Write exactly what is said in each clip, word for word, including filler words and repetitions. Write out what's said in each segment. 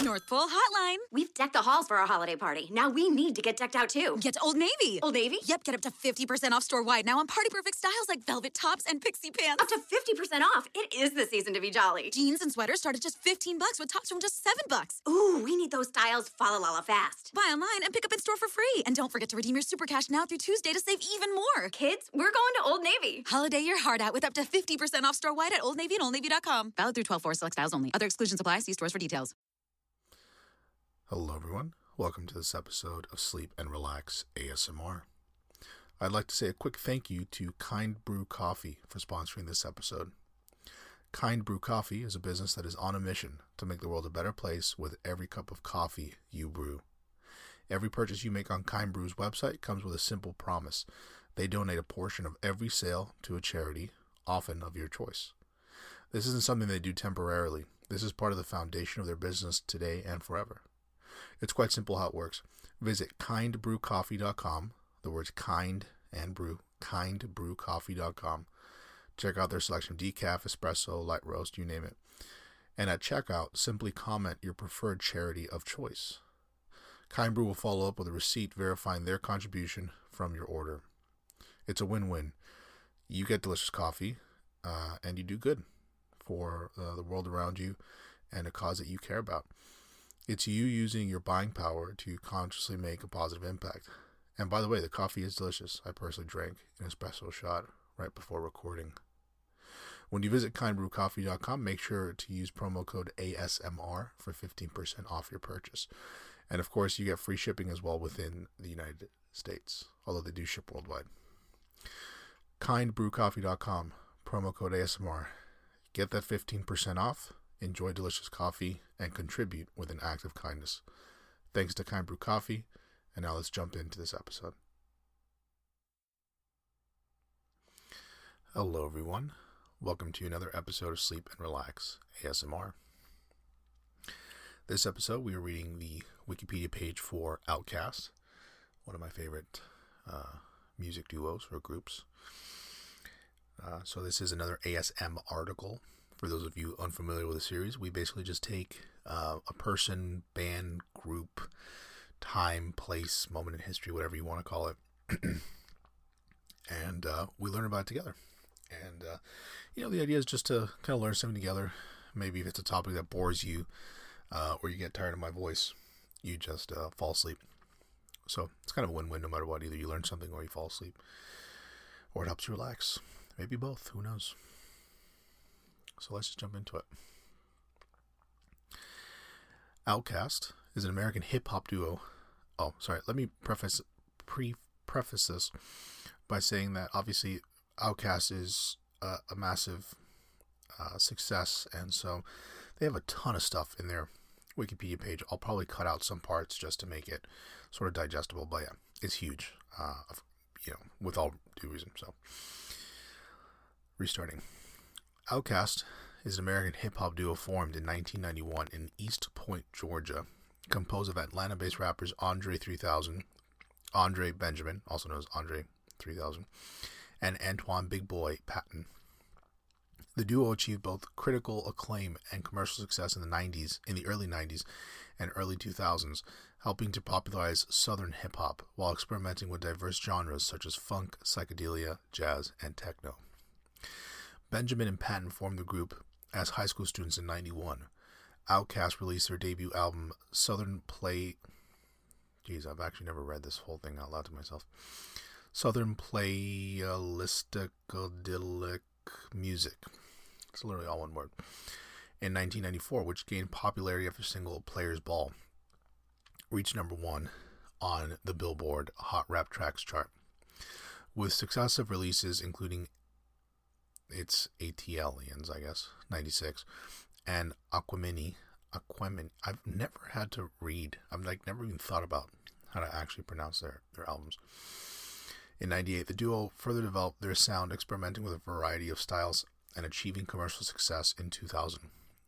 North Pole Hotline. We've decked the halls for our holiday party. Now we need to get decked out too. Get to Old Navy. Old Navy? Yep, get up to fifty percent off store-wide now on party-perfect styles like velvet tops and pixie pants. Up to fifty percent off. It is the season to be jolly. Jeans and sweaters start at just fifteen bucks with tops from just seven bucks. Ooh, we need those styles fa la la fast. Buy online and pick up in store for free. And don't forget to redeem your super cash now through Tuesday to save even more. Kids, we're going to Old Navy. Holiday your heart out with up to fifty percent off store-wide at Old Navy and old navy dot com. Valid through twelve four, select styles only. Other exclusions apply. See stores for details. Hello everyone, welcome to this episode of Sleep and Relax A S M R. I'd like to say a quick thank you to Kind Brew Coffee for sponsoring this episode. Kind Brew Coffee is a business that is on a mission to make the world a better place with every cup of coffee you brew. Every purchase you make on Kind Brew's website comes with a simple promise. They donate a portion of every sale to a charity, often of your choice. This isn't something they do temporarily. This is part of the foundation of their business today and forever. It's quite simple how it works. Visit kind brew coffee dot com, the words kind and brew, kind brew coffee dot com. Check out their selection of decaf, espresso, light roast, you name it. And at checkout, simply comment your preferred charity of choice. Kind Brew will follow up with a receipt verifying their contribution from your order. It's a win-win. You get delicious coffee, uh, and you do good for uh, the world around you and a cause that you care about. It's you using your buying power to consciously make a positive impact. And by the way, the coffee is delicious. I personally drank an espresso shot right before recording. When you visit kind brew coffee dot com, make sure to use promo code A S M R for fifteen percent off your purchase. And of course, you get free shipping as well within the United States, although they do ship worldwide. kind brew coffee dot com, promo code A S M R. Get that fifteen percent off. Enjoy delicious coffee, and contribute with an act of kindness. Thanks to Kind Brew Coffee, and now let's jump into this episode. Hello everyone, welcome to another episode of Sleep and Relax A S M R. This episode we are reading the Wikipedia page for OutKast, one of my favorite uh, music duos or groups. Uh, so this is another A S M article. For those of you unfamiliar with the series, we basically just take uh, a person, band, group, time, place, moment in history, whatever you want to call it, and uh, we learn about it together. And, uh, you know, the idea is just to kind of learn something together. Maybe if it's a topic that bores you uh, or you get tired of my voice, you just uh, fall asleep. So it's kind of a win-win no matter what. Either you learn something or you fall asleep, or it helps you relax. Maybe both. Who knows? So let's just jump into it. OutKast is an American hip-hop duo. Oh, sorry. Let me preface pre preface this by saying that obviously OutKast is uh, a massive uh, success, and so they have a ton of stuff in their Wikipedia page. I'll probably cut out some parts just to make it sort of digestible, but yeah, it's huge. Uh, you know, with all due reason. So, restarting. OutKast is an American hip-hop duo formed in nineteen ninety-one in East Point, Georgia, composed of Atlanta-based rappers Andre three thousand, Andre Benjamin, also known as Andre three thousand, and Antoine Big Boy Patton. The duo achieved both critical acclaim and commercial success in the nineties, in the early nineties and early two thousands, helping to popularize Southern hip-hop while experimenting with diverse genres such as funk, psychedelia, jazz, and techno. Benjamin and Patton formed the group as high school students in ninety-one. OutKast released their debut album, Southern Play... Jeez, I've actually never read this whole thing out loud to myself. Southern Playalistic Music. It's literally all one word. In nineteen ninety-four, which gained popularity after single Players Ball reached number one on the Billboard Hot Rap Tracks chart. With successive releases including It's ATLians, I guess, ninety-six, and Aquemini. Aquemini. I've never had to read. I've like never even thought about how to actually pronounce their, their albums. In ninety-eight, the duo further developed their sound, experimenting with a variety of styles and achieving commercial success in two thousand.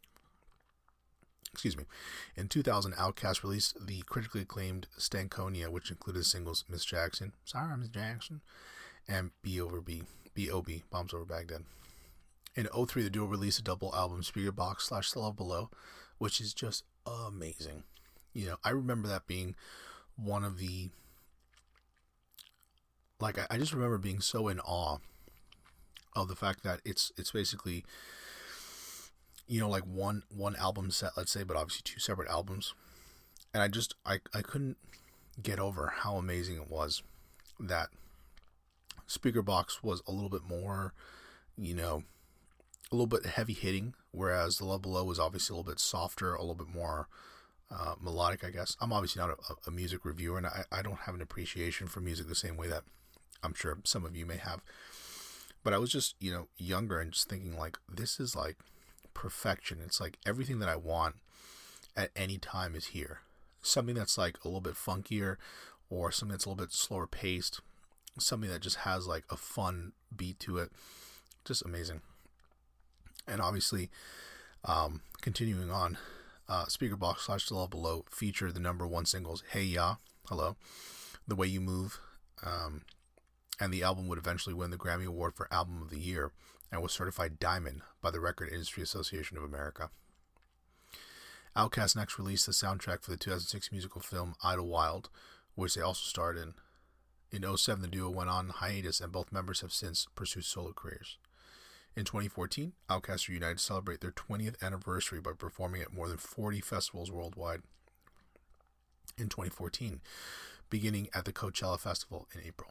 Excuse me. In two thousand, OutKast released the critically acclaimed Stankonia, which included singles Miss Jackson, Sorry Miss Jackson, and B Over B, B O B, Bombs Over Baghdad. In oh three, the duo released a double album, Spirit Box slash The Love Below, which is just amazing. You know, I remember that being one of the, like, I, I just remember being so in awe of the fact that it's it's basically, you know, like one one album set, let's say, but obviously two separate albums. And I just, I, I couldn't get over how amazing it was that Speakerboxxx was a little bit more, you know, a little bit heavy hitting, whereas The Love Below was obviously a little bit softer, a little bit more uh, melodic, I guess. I'm obviously not a, a music reviewer, and I, I don't have an appreciation for music the same way that I'm sure some of you may have. But I was just, you know, younger and just thinking, like, this is like perfection. It's like everything that I want at any time is here. Something that's like a little bit funkier, or something that's a little bit slower paced, something that just has like a fun beat to it. Just amazing. And obviously, um, continuing on, uh, Speakerboxxx slash The Love Below featured the number one singles Hey Ya, Hello, The Way You Move, um, and the album would eventually win the Grammy Award for Album of the Year and was certified Diamond by the Record Industry Association of America. Outkast next released the soundtrack for the two thousand six musical film Idlewild, which they also starred in. In oh seven, the duo went on hiatus, and both members have since pursued solo careers. In twenty fourteen, Outkast reunited to celebrate their twentieth anniversary by performing at more than forty festivals worldwide. In twenty fourteen, beginning at the Coachella Festival in April.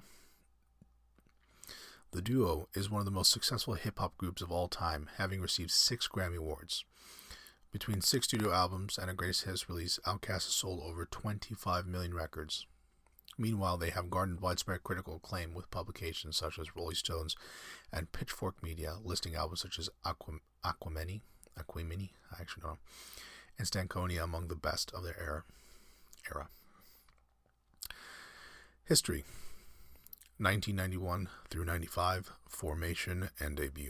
The duo is one of the most successful hip-hop groups of all time, having received six Grammy Awards. Between six studio albums and a greatest hits release, Outkast has sold over twenty-five million records. Meanwhile, they have garnered widespread critical acclaim with publications such as Rolling Stones and Pitchfork Media listing albums such as Aquam- Aquamini, Aquamini, I actually don't know, and Stankonia among the best of their era. era. History: nineteen ninety-one through ninety-five, formation and debut.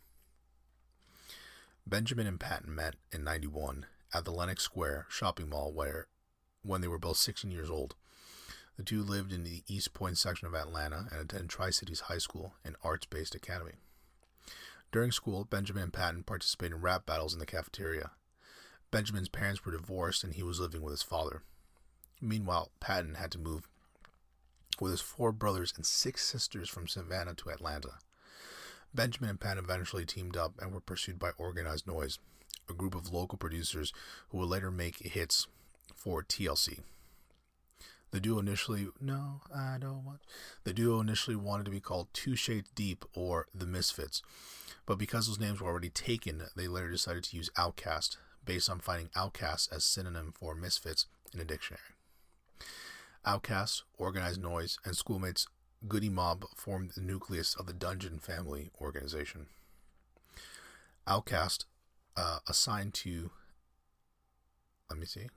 Benjamin and Patton met in ninety-one at the Lenox Square shopping mall where, when they were both sixteen years old. The two lived in the East Point section of Atlanta and attended Tri-Cities High School, an arts-based academy. During school, Benjamin and Patton participated in rap battles in the cafeteria. Benjamin's parents were divorced and he was living with his father. Meanwhile, Patton had to move with his four brothers and six sisters from Savannah to Atlanta. Benjamin and Patton eventually teamed up and were pursued by Organized Noise, a group of local producers who would later make hits for T L C. The duo initially, no, I don't want, the duo initially wanted to be called Two Shades Deep or The Misfits, but because those names were already taken, they later decided to use Outkast, based on finding Outcast as synonym for Misfits in a dictionary. Outkast, Organized Noise, and schoolmates Goody Mob formed the nucleus of the Dungeon Family organization. Outkast, uh, assigned to, let me see,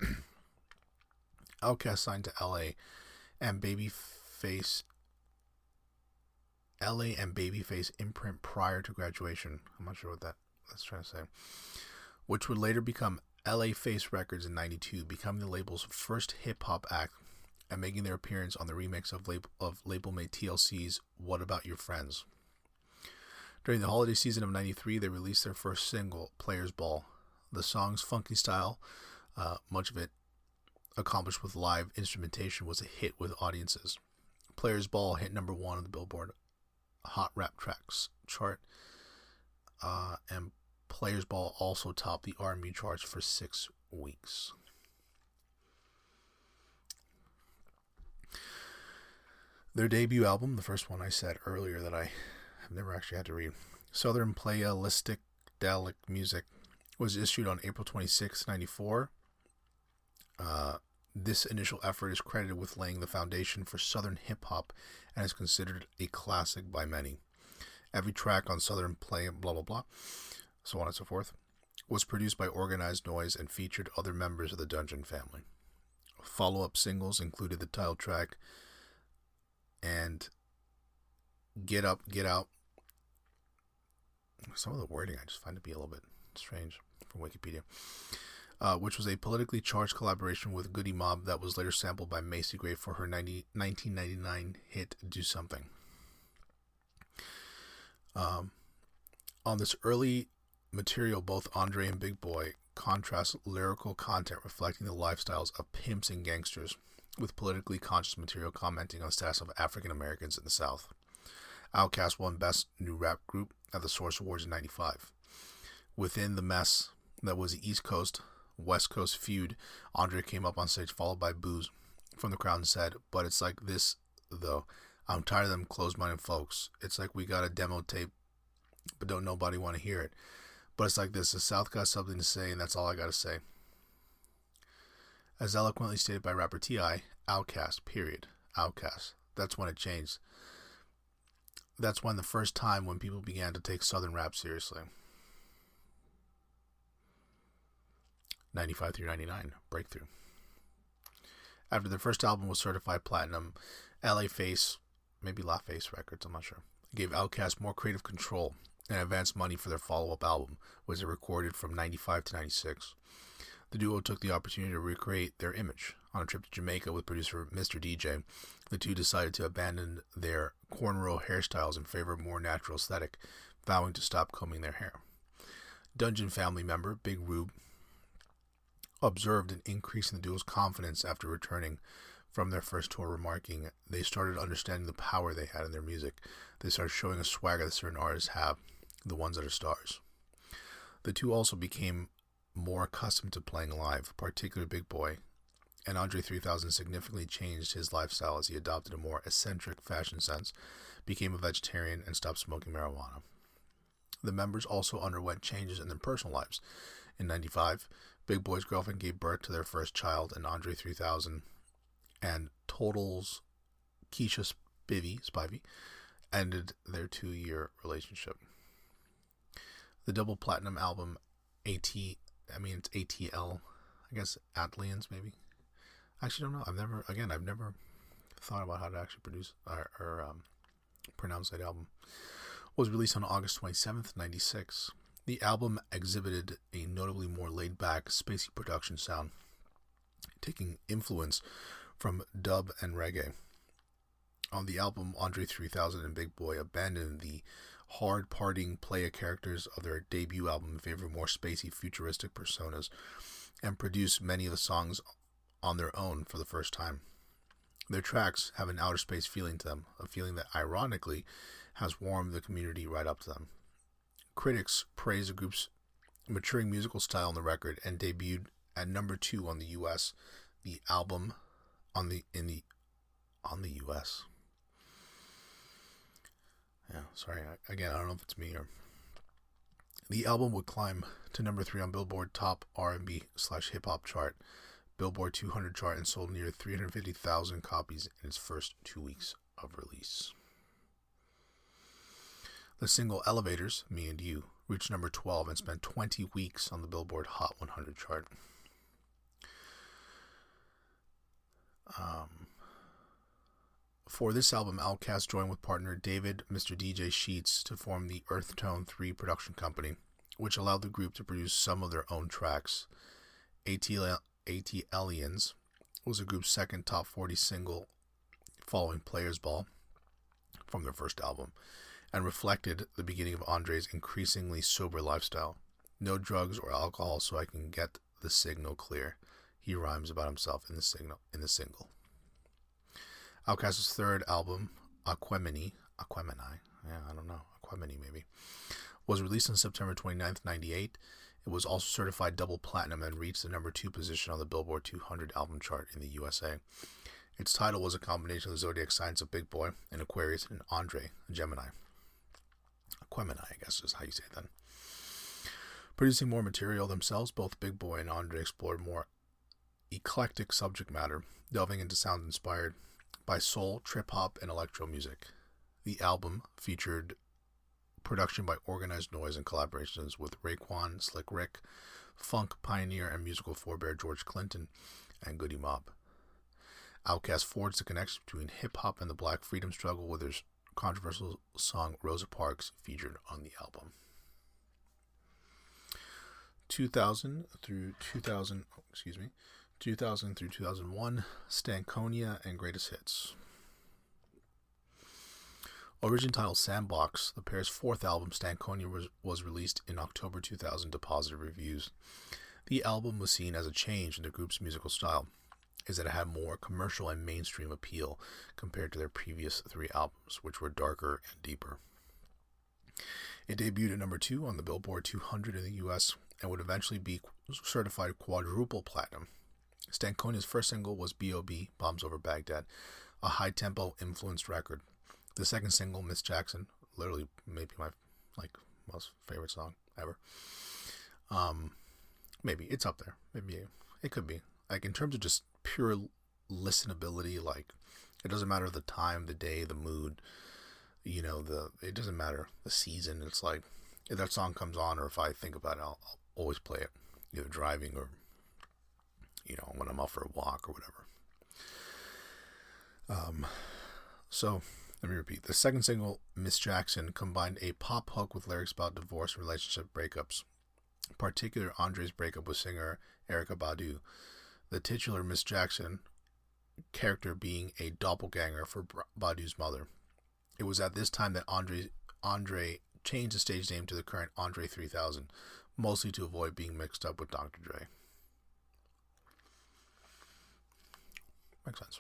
Outkast signed to L A and Babyface L A and Babyface imprint prior to graduation. I'm not sure what that that's trying to say. Which would later become L A Face Records in ninety-two, becoming the label's first hip-hop act and making their appearance on the remix of, lab- of labelmate T L C's What About Your Friends. During the holiday season of ninety-three, they released their first single, Players Ball. The song's funky style, uh, much of it accomplished with live instrumentation, was a hit with audiences. Players Ball hit number one on the Billboard Hot Rap Tracks chart, uh, and Players Ball also topped the R and B charts for six weeks. Their debut album, the first one I said earlier that I have never actually had to read, Southern Playalistic Delic Music, was issued on April twenty-sixth, ninety-four. Uh, this initial effort is credited with laying the foundation for Southern hip-hop and is considered a classic by many. Every track on Southern Play, blah, blah, blah, so on and so forth, was produced by Organized Noise and featured other members of the Dungeon Family. Follow-up singles included the title track and Get Up, Get Out. Some of the wording I just find to be a little bit strange from Wikipedia. Uh, which was a politically charged collaboration with Goody Mob that was later sampled by Macy Gray for her nineteen ninety-nine hit Do Something. Um, on this early material, both Andre and Big Boy contrasts lyrical content reflecting the lifestyles of pimps and gangsters with politically conscious material commenting on the status of African Americans in the South. Outkast won Best New Rap Group at the Source Awards in ninety-five. Within the mess that was the East Coast, West Coast feud, Andre came up on stage followed by boos from the crowd and said, "But it's like this, though. I'm tired of them closed-minded folks. It's like we got a demo tape, but don't nobody want to hear it. But it's like this. The South got something to say, and that's all I got to say." As eloquently stated by rapper T I, Outkast, period. Outkast. That's when it changed. That's when the first time when people began to take Southern rap seriously. ninety-five through ninety-nine, Breakthrough. After their first album was certified platinum, L A Face, maybe La Face Records, I'm not sure, gave Outkast more creative control and advanced money for their follow-up album, which they recorded from ninety-five to ninety-six. The duo took the opportunity to recreate their image. On a trip to Jamaica with producer Mister D J, the two decided to abandon their cornrow hairstyles in favor of a more natural aesthetic, vowing to stop combing their hair. Dungeon family member Big Rube observed an increase in the duo's confidence after returning from their first tour, remarking, "They started understanding the power they had in their music. They started showing a swagger that certain artists have, the ones that are stars." The two also became more accustomed to playing live, particularly Big Boy, and Andre three thousand significantly changed his lifestyle as he adopted a more eccentric fashion sense, became a vegetarian, and stopped smoking marijuana. The members also underwent changes in their personal lives. In ninety-five, Big Boy's girlfriend gave birth to their first child, and Andre three thousand and Total's Keisha Spivey, Spivey ended their two-year relationship. The double platinum album AT, I mean it's A T L, I guess Atlians maybe. I actually don't know. I've never, again, I've never thought about how to actually produce or, or um, pronounce that album. Was released on August twenty-seventh, ninety-six. The album exhibited a notably more laid-back, spacey production sound, taking influence from dub and reggae. On the album, Andre three thousand and Big Boy abandoned the hard-partying playa characters of their debut album in favor of more spacey, futuristic personas, and produced many of the songs on their own for the first time. Their tracks have an outer space feeling to them, a feeling that, ironically, has warmed the community right up to them. Critics praised the group's maturing musical style on the record and debuted at number two on the U S The album on the in the on the U S Yeah, sorry. I, again, I don't know if it's me or the album would climb to number three on Billboard Top R and B slash Hip Hop chart, Billboard two hundred chart, and sold near three hundred fifty thousand copies in its first two weeks of release. The single Elevators, Me and You, reached number twelve and spent twenty weeks on the Billboard Hot one hundred chart. Um, for this album, Outkast joined with partner David Mister D J Sheets to form the Earth Tone three production company, which allowed the group to produce some of their own tracks. ATLians was the group's second top forty single following Players Ball from their first album, and reflected the beginning of Andre's increasingly sober lifestyle. No drugs or alcohol so I can get the signal clear. He rhymes about himself in the signal in the single. Outkast's third album, Aquemini, Aquemini, yeah, I don't know, Aquemini maybe, was released on September twenty-ninth, ninety-eight. It was also certified double platinum and reached the number two position on the Billboard two hundred album chart in the U S A. Its title was a combination of the zodiac signs of Big Boy, an Aquarius, and Andre, a Gemini. Aquemini, I guess is how you say it then. Producing more material themselves, both Big Boy and Andre explored more eclectic subject matter, delving into sounds inspired by soul, trip-hop, and electro music. The album featured production by Organized Noise and collaborations with Raekwon, Slick Rick, funk pioneer and musical forebear George Clinton, and Goody Mob. Outkast forged the connection between hip-hop and the black freedom struggle with their controversial song Rosa Parks featured on the album. two thousand through two thousand, oh, excuse me, two thousand through two thousand one, Stankonia and Greatest Hits. Originally titled Sandbox, the pair's fourth album, Stankonia, was, was released in October two thousand to positive reviews. The album was seen as a change in the group's musical style, is that it had more commercial and mainstream appeal compared to their previous three albums, which were darker and deeper. It debuted at number two on the Billboard two hundred in the U S and would eventually be certified quadruple platinum. Stanconia's first single was B O B, Bombs Over Baghdad, a high-tempo influenced record. The second single, Miss Jackson, literally maybe my like most favorite song ever. Um, maybe it's up there. Maybe it could be. Like in terms of just pure listenability, like it doesn't matter the time, the day, the mood, you know, the it doesn't matter the season. It's like if that song comes on, or if I think about it, I'll, I'll always play it, either driving or you know when I'm out for a walk or whatever. Um, so let me repeat. The second single, Miss Jackson, combined a pop hook with lyrics about divorce and relationship breakups. In particular, Andre's breakup with singer Erykah Badu. The titular Miss Jackson character being a doppelganger for Badu's mother. It was at this time that Andre Andre changed the stage name to the current Andre three thousand, mostly to avoid being mixed up with Doctor Dre. Makes sense.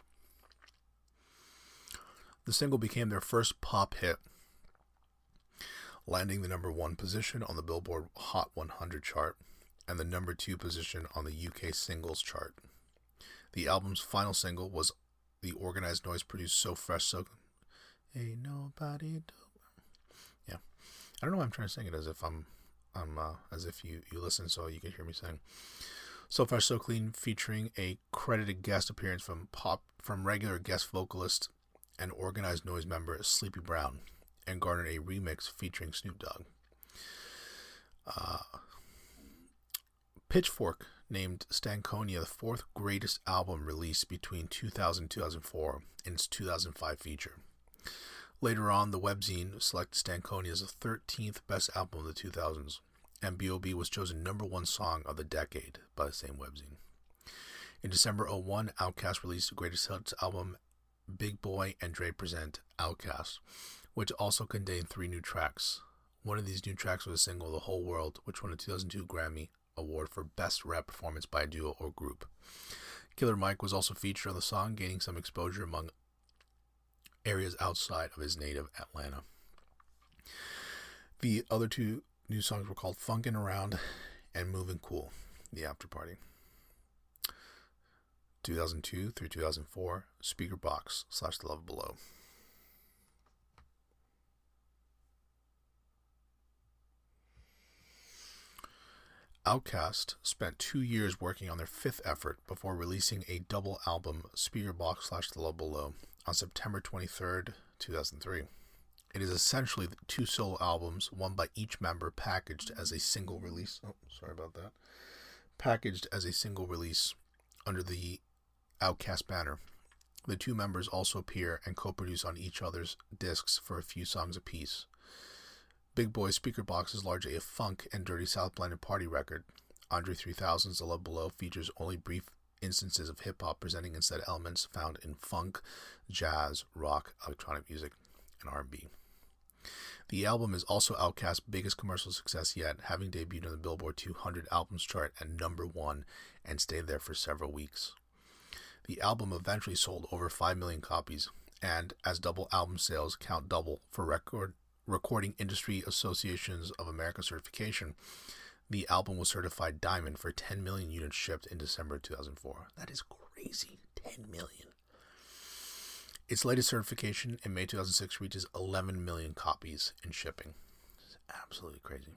The single became their first pop hit, landing the number one position on the Billboard Hot one hundred chart and the number two position on the U K singles chart. The album's final single was the Organized Noise produced So Fresh So Ain't Nobody Do. Yeah, I don't know why I'm trying to sing it as if I'm, I'm uh, as if you you listen so you can hear me sing. So Fresh So Clean, featuring a credited guest appearance from pop from regular guest vocalist and Organized Noise member Sleepy Brown, and garnered a remix featuring Snoop Dogg. Uh, Pitchfork named Stankonia the fourth greatest album released between two thousand and two thousand four in its two thousand five feature. Later on, the webzine selected Stankonia as the thirteenth best album of the two thousands, and B O B was chosen number one song of the decade by the same webzine. In December oh one, Outkast released the greatest hits album Big Boy and Dre Present Outkast, which also contained three new tracks. One of these new tracks was a single, The Whole World, which won a two thousand two Grammy Award for Best Rap Performance by a Duo or Group. Killer Mike was also featured on the song, gaining some exposure among areas outside of his native Atlanta. The other two new songs were called Funkin' Around and Moving Cool, The After Party. two thousand two through two thousand four, Speaker Box slash The Love Below. Outkast spent two years working on their fifth effort before releasing a double album, Speaker Box slash The Love Below, on September twenty-third, two thousand three. It is essentially two solo albums, one by each member, packaged as a single release. Oh, sorry about that. Packaged as a single release under the Outkast banner. The two members also appear and co-produce on each other's discs for a few songs apiece. Big Boy's Speaker Box is largely a funk and dirty South blended party record. Andre three thousand's The Love Below features only brief instances of hip-hop, presenting instead elements found in funk, jazz, rock, electronic music, and R and B. The album is also Outkast's biggest commercial success yet, having debuted on the Billboard two hundred albums chart at number one and stayed there for several weeks. The album eventually sold over five million copies, and as double album sales count double for record Recording Industry Associations of America certification, the album was certified diamond for ten million units shipped in December two thousand four. That is crazy. ten million. Its latest certification in May two thousand six reaches eleven million copies in shipping. It's absolutely crazy.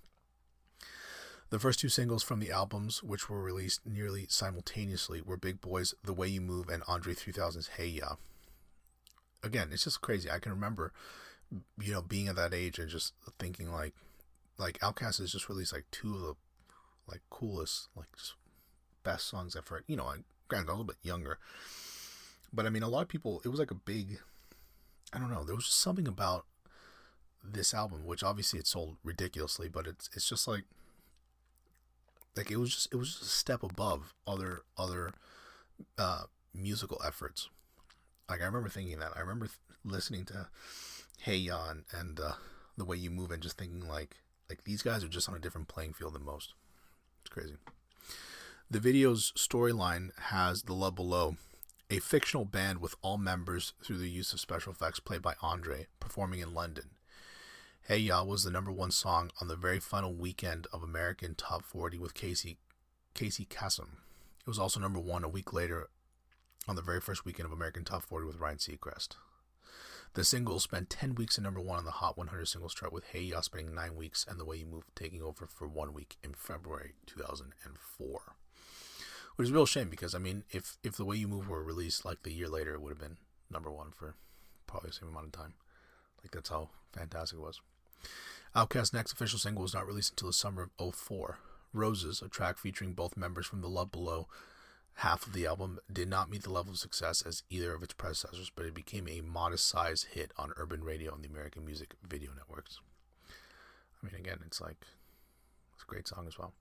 The first two singles from the albums, which were released nearly simultaneously, were Big Boy's The Way You Move and Andre three thousand's Hey Ya. Again, it's just crazy. I can remember, you know, being at that age and just thinking like, like Outkast has just released like two of the like coolest, like just best songs I've heard. You know, I, granted, I'm a little bit younger, but I mean, a lot of people, it was like a big, I don't know, there was just something about this album, which obviously it sold ridiculously, but it's it's just like, like it was just it was just a step above other other uh, musical efforts. Like I remember thinking that. I remember th- listening to Hey Ya and, and uh, The Way You Move and just thinking like, like these guys are just on a different playing field than most. It's crazy. The video's storyline has The Love Below, a fictional band with all members through the use of special effects played by Andre, performing in London. Hey Ya was the number one song on the very final weekend of American Top forty with Casey Casey Kasem. It was also number one a week later on the very first weekend of American Top forty with Ryan Seacrest. The single spent ten weeks at number one on the Hot one hundred singles chart, with Hey Ya spending nine weeks and The Way You Move taking over for one week in February two thousand four. Which is a real shame because, I mean, if, if The Way You Move were released like the year later, it would have been number one for probably the same amount of time. Like, that's how fantastic it was. Outkast's next official single was not released until the summer of oh four. Roses, a track featuring both members from The Love Below half of the album, did not meet the level of success as either of its predecessors, but it became a modest-sized hit on urban radio and the American music video networks. I mean, again, it's like, it's a great song as well.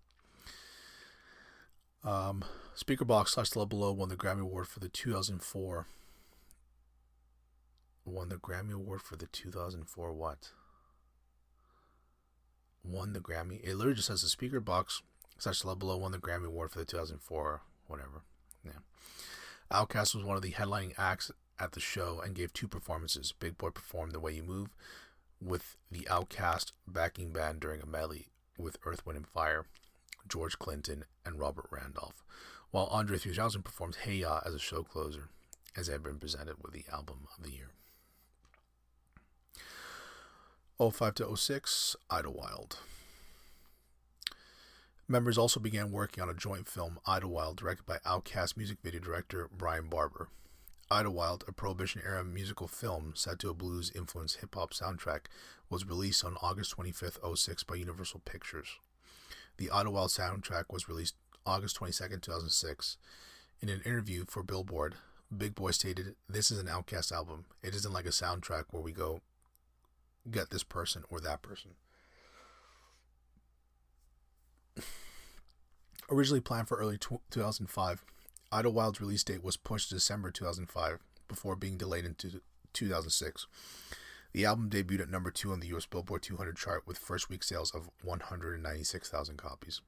Um, Speakerboxxx slash The Love Below won the Grammy Award for the two thousand four. Won the Grammy Award for the two thousand four what? Won the Grammy. It literally just says the Speakerboxxx slash The Love Below won the Grammy Award for the two thousand four. Whatever. Yeah. Outkast was one of the headlining acts at the show and gave two performances. Big Boy performed The Way You Move with the Outkast backing band during a medley with Earth, Wind and Fire, George Clinton, and Robert Randolph, while Andre three thousand performed Hey Ya as a show closer, as it had been presented with the album of the year. oh five to oh six, Idlewild. Members also began working on a joint film, Idlewild, directed by Outkast music video director Brian Barber. Idlewild, a Prohibition-era musical film set to a blues-influenced hip-hop soundtrack, was released on August twenty-fifth, oh six by Universal Pictures. The Idlewild soundtrack was released August twenty-second, two thousand six. In an interview for Billboard, Big Boy stated, "This is an Outkast album. It isn't like a soundtrack where we go get this person or that person." Originally planned for early two thousand five, Idlewild's release date was pushed to December two thousand five before being delayed into two thousand six. The album debuted at number two on the U S Billboard two hundred chart with first week sales of one hundred ninety-six thousand copies.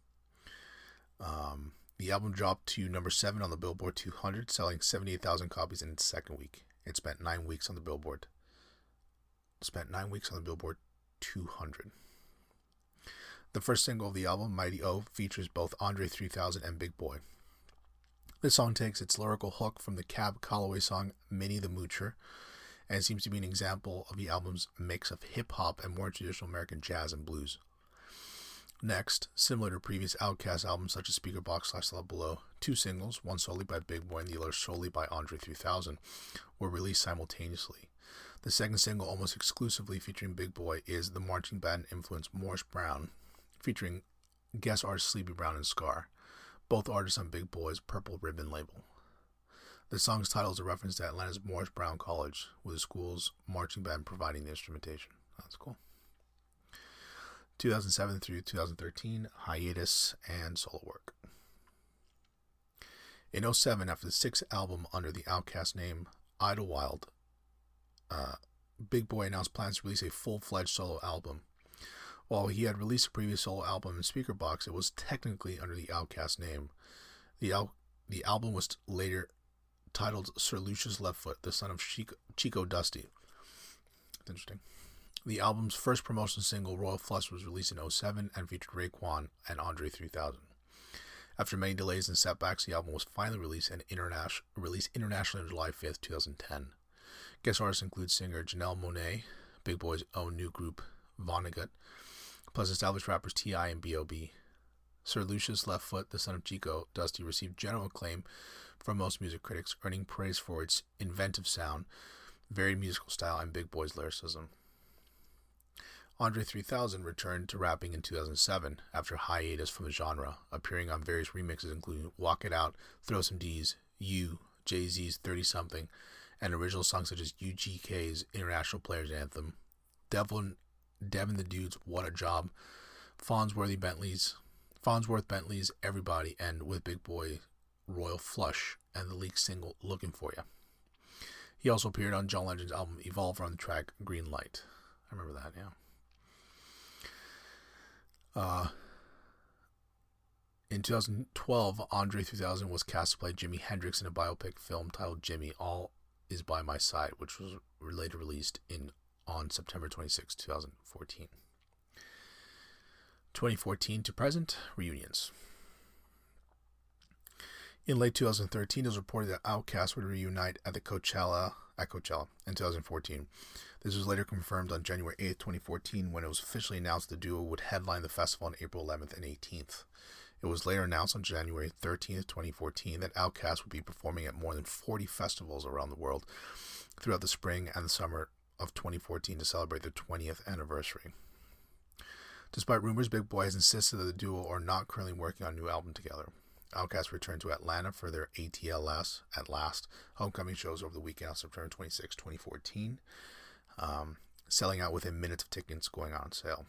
Um, the album dropped to number seven on the Billboard two hundred, selling seventy-eight thousand copies in its second week. It spent nine weeks on the Billboard. Spent nine weeks on the Billboard two hundred. The first single of the album, Mighty O, features both Andre three thousand and Big Boy. This song takes its lyrical hook from the Cab Calloway song Minnie the Moocher, and seems to be an example of the album's mix of hip-hop and more traditional American jazz and blues. Next, similar to previous Outkast albums such as Speakerboxxx slash Love Below, two singles, one solely by Big Boy and the other solely by Andre three thousand, were released simultaneously. The second single, almost exclusively featuring Big Boy, is the marching band-influenced Morris Brown, featuring guest artists Sleepy Brown and Scar, both artists on Big Boy's Purple Ribbon label. The song's title is a reference to Atlanta's Morris Brown College, with the school's marching band providing the instrumentation. That's cool. two thousand seven through two thousand thirteen, hiatus and solo work. In oh seven, after the sixth album under the Outkast name, Idlewild, uh, Big Boy announced plans to release a full-fledged solo album. While he had released a previous solo album in Speakerboxxx, it was technically under the Outkast name. The, al- the album was later titled Sir Lucius Leftfoot, the son of Chico, Chico Dusty. That's interesting. The album's first promotional single, Royal Flush, was released in oh seven and featured Raekwon and Andre three thousand. After many delays and setbacks, the album was finally released and interna- released internationally on July fifth, twenty ten. Guest artists include singer Janelle Monáe, Big Boy's own new group, Vonnegut, plus established rappers T I and B O B Sir Lucius Leftfoot, the son of Chico Dusty, received general acclaim from most music critics, earning praise for its inventive sound, varied musical style, and Big Boy's lyricism. Andre three thousand returned to rapping in two thousand seven after hiatus from the genre, appearing on various remixes including Walk It Out, Throw Some D's, You, Jay-Z's thirty-something, and original songs such as U G K's International Players Anthem, Devlin, Devin the Dude's What a Job, Farnsworth Bentley's, Farnsworth Bentley's Everybody, and with Big Boy, Royal Flush, and the leaked single Looking For Ya. He also appeared on John Legend's album Evolver on the track Green Light. I remember that, yeah. Uh, In two thousand twelve, Andre three thousand was cast to play Jimi Hendrix in a biopic film titled Jimmy, All Is By My Side, which was later released in on September twenty-sixth, twenty fourteen. twenty fourteen to present, reunions. In late two thousand thirteen, it was reported that Outkast would reunite at the Coachella at Coachella in two thousand fourteen. This was later confirmed on January eighth, twenty fourteen, when it was officially announced the duo would headline the festival on April eleventh and eighteenth. It was later announced on January thirteenth, twenty fourteen, that Outkast would be performing at more than forty festivals around the world throughout the spring and the summer of twenty fourteen to celebrate their twentieth anniversary. Despite rumors, Big Boi has insisted that the duo are not currently working on a new album together. Outkast returned to Atlanta for their A T L S, At Last, homecoming shows over the weekend on September twenty-sixth, twenty fourteen, um, selling out within minutes of tickets going on sale.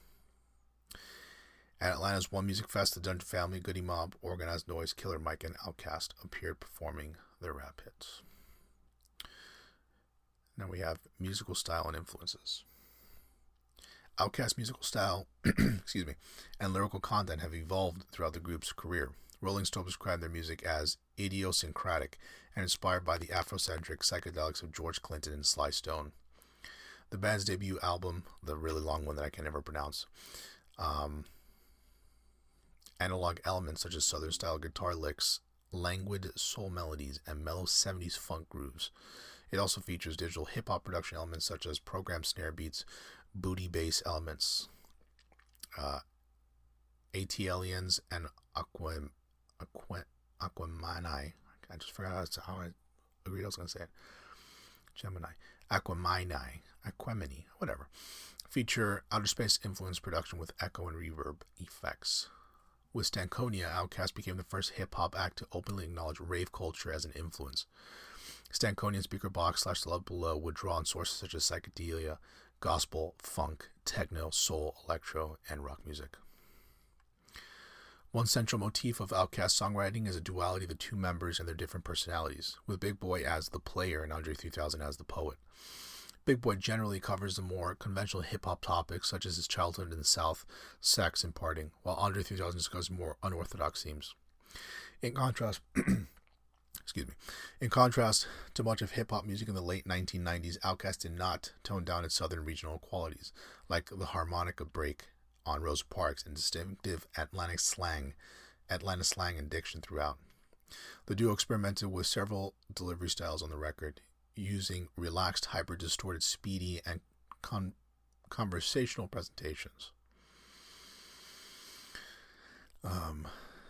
At Atlanta's One Music Fest, the Dungeon Family, Goody Mob, Organized Noise, Killer Mike, and Outkast appeared performing their rap hits. Now we have musical style and influences. Outkast's musical style excuse me, and lyrical content have evolved throughout the group's career. Rolling Stone described their music as idiosyncratic and inspired by the Afrocentric psychedelics of George Clinton and Sly Stone. The band's debut album, the really long one that I can never pronounce, um, analog elements such as Southern-style guitar licks, languid soul melodies, and mellow seventies funk grooves. It also features digital hip-hop production elements such as programmed snare beats, booty bass elements, uh, ATLians, and Aqua, Aqua, Aquemini. I just forgot how I agreed I was going to say it. Gemini. Aquemini. Aquemini. Whatever. Feature outer space influence production with echo and reverb effects. With Stankonia, Outkast became the first hip-hop act to openly acknowledge rave culture as an influence. Stankonia Speaker Box slash The Love Below would draw on sources such as psychedelia, gospel, funk, techno, soul, electro, and rock music. One central motif of Outkast songwriting is a duality of the two members and their different personalities, with Big Boi as the player and Andre three thousand as the poet. Big Boi generally covers the more conventional hip-hop topics such as his childhood in the South, sex, and partying, while Andre three thousand discusses more unorthodox themes. In contrast, excuse me, in contrast to much of hip-hop music in the late nineteen nineties, Outkast did not tone down its southern regional qualities, like the harmonica break on Rosa Parks and distinctive Atlantic slang, Atlanta slang and diction throughout. The duo experimented with several delivery styles on the record, using relaxed, hyper-distorted, speedy, and con- conversational presentations. Um,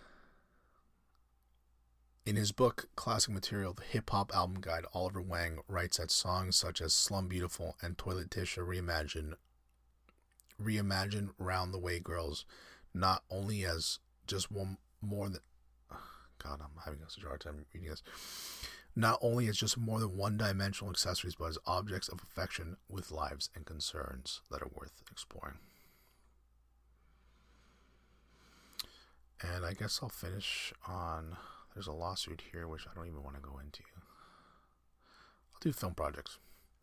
in his book, Classic Material, The Hip-Hop Album Guide, Oliver Wang writes that songs such as Slum Beautiful and Toilet Tisha reimagine reimagine Round the Way Girls not only as just one more than God, I'm having such a hard time reading this. Not only as just more than one-dimensional accessories, but as objects of affection with lives and concerns that are worth exploring. And I guess I'll finish on, there's a lawsuit here which I don't even want to go into. I'll do film projects.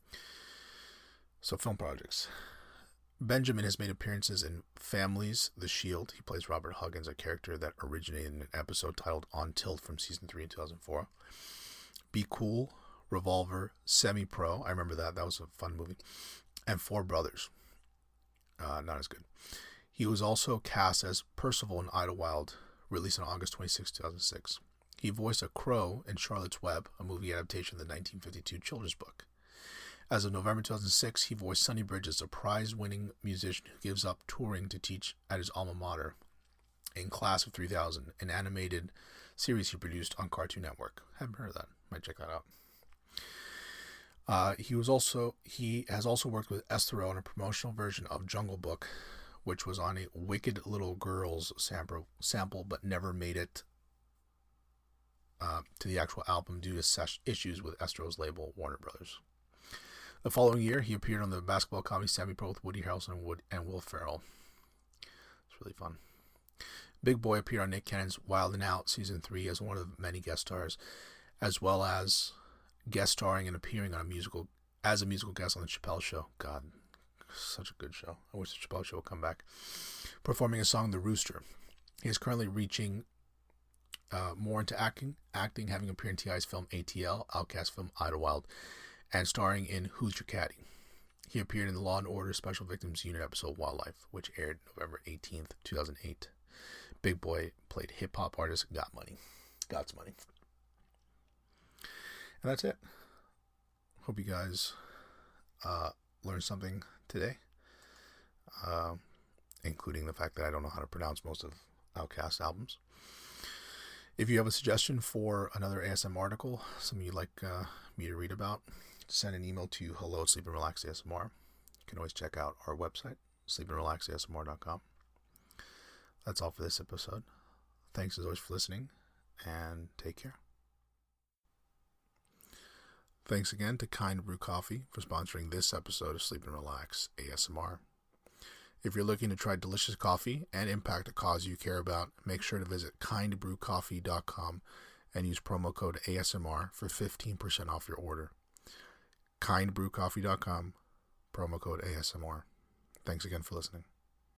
So film projects. Benjamin has made appearances in Families, The Shield. He plays Robert Huggins, a character that originated in an episode titled On Tilt from season three in two thousand four. Be Cool, Revolver, Semi-Pro. I remember that. That was a fun movie. And Four Brothers. Uh, not as good. He was also cast as Percival in Idlewild, released on August twenty-sixth, two thousand six. He voiced a crow in Charlotte's Web, a movie adaptation of the nineteen fifty-two children's book. As of November two thousand six, he voiced Sonny Bridges, a prize-winning musician who gives up touring to teach at his alma mater, in Class of three thousand, an animated series he produced on Cartoon Network. Haven't heard of that. Might check that out. Uh, he was also he has also worked with Esther on a promotional version of Jungle Book, which was on a Wicked Little Girls sample, sample but never made it uh, to the actual album due to sesh- issues with Estro's label, Warner Brothers. The following year, he appeared on the basketball comedy Semi-Pro with Woody Harrelson and, Wood- and Will Ferrell. It's really fun. Big Boi appeared on Nick Cannon's Wild and Out Season three as one of many guest stars, as well as guest starring and appearing on a musical as a musical guest on The Chappelle Show. God, such a good show. I wish The Chappelle Show would come back. Performing a song, The Rooster. He is currently reaching uh, more into acting, acting, having appeared in T I's film A T L, Outcast film Idlewild, and starring in Who's Your Caddy. He appeared in the Law and Order Special Victims Unit episode Wildlife, which aired November eighteenth, two thousand eight. Big Boy played hip-hop artist Got Money. Got's Money. And that's it. Hope you guys uh, learned something today, uh, including the fact that I don't know how to pronounce most of Outkast albums. If you have a suggestion for another A S M R article, something you'd like uh, me to read about, send an email to hello at sleep and relax A S M R. You can always check out our website, sleep and relax A S M R dot com. That's all for this episode. Thanks as always for listening, and take care. Thanks again to Kind Brew Coffee for sponsoring this episode of Sleep and Relax A S M R. If you're looking to try delicious coffee and impact a cause you care about, make sure to visit kind brew coffee dot com and use promo code A S M R for fifteen percent off your order. kind brew coffee dot com, promo code A S M R. Thanks again for listening.